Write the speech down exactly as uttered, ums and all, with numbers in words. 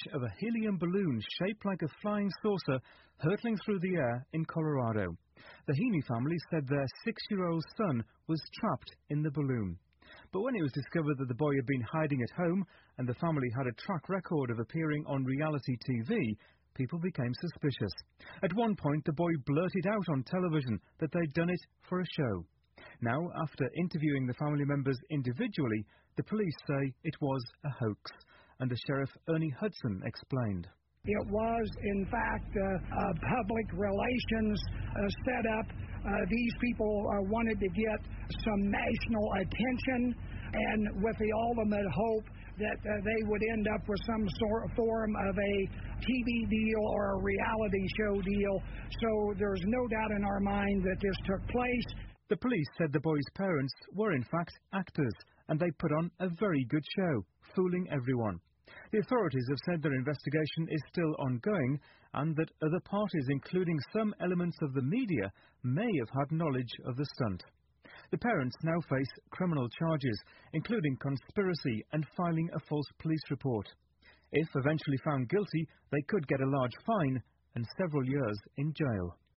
of a helium balloon shaped like a flying saucer hurtling through the air in Colorado. The Heaney family said their six-year-old son was trapped in the balloon. But when it was discovered that the boy had been hiding at home and the family had a track record of appearing on reality T V, people became suspicious. At one point, the boy blurted out on television that they'd done it for a show. Now, after interviewing the family members individually, the police say it was a hoax. Under Sheriff Ernie Hudson explained. It was, in fact, uh, a public relations uh, setup. Uh, these people uh, wanted to get some national attention, and with the ultimate hope that uh, they would end up with some sort of form of a T V deal or a reality show deal. So there's no doubt in our mind that this took place. The police said the boy's parents were in fact actors, and they put on a very good show, fooling everyone. The authorities have said their investigation is still ongoing and that other parties, including some elements of the media, may have had knowledge of the stunt. The parents now face criminal charges, including conspiracy and filing a false police report. If eventually found guilty, they could get a large fine and several years in jail.